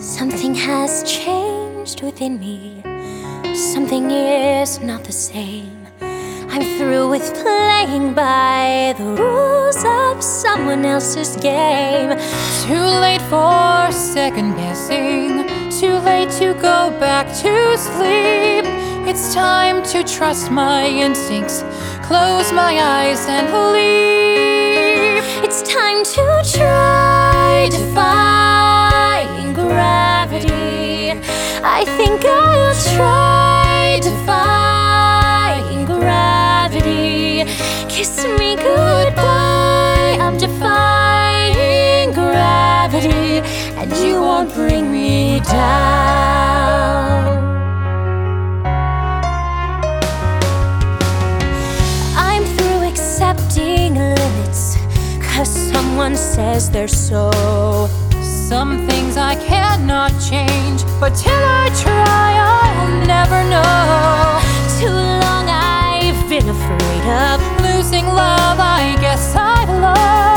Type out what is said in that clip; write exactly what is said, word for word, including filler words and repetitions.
Something has changed within me. Something is not the same. I'm through with playing by the rules of someone else's game. Too late for second guessing. Too late to go back to sleep. It's time to trust my instincts. Close my eyes and leave. It's time to try defying gravity. I think I'll try defying gravity. Kiss me goodbye, I'm defying gravity, and you won't bring me down. I'm through accepting limits, 'cause someone says they're so. Some things I cannot change, but till I try, I'll never know. Too long I've been afraid of losing love, I guess I've loved.